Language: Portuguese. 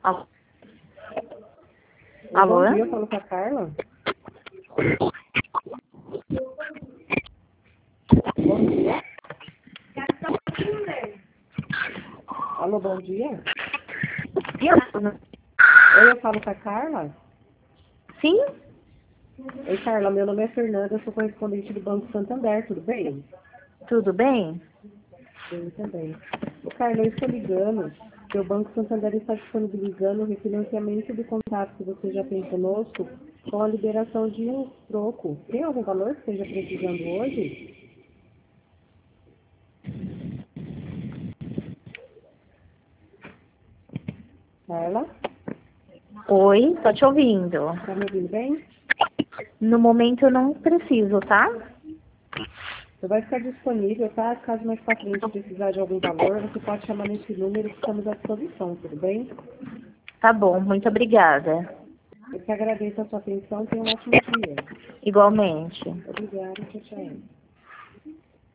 Alô? Alô? Bom dia, eu falo com a Carla. Bom dia. Alô, bom dia. Oi, eu falo com a Carla. Sim? Oi, Carla, meu nome é Fernanda, eu sou correspondente do Banco Santander, tudo bem? Tudo bem? Bem também. Ô, Carla, eu estou ligando, porque o Banco Santander está disponibilizando o refinanciamento do contrato que você já tem conosco com a liberação de um troco. Tem algum valor que esteja precisando hoje? Carla, Oi, tô te ouvindo. tá me ouvindo bem? No momento eu não preciso, tá? Você vai ficar disponível, tá? Caso mais pra frente precisar de algum valor, você pode chamar nesse número que estamos à disposição, tudo bem? Tá bom, muito obrigada. Eu que agradeço a sua atenção, tenha um ótimo dia. Igualmente. Obrigada, tchau, tchau.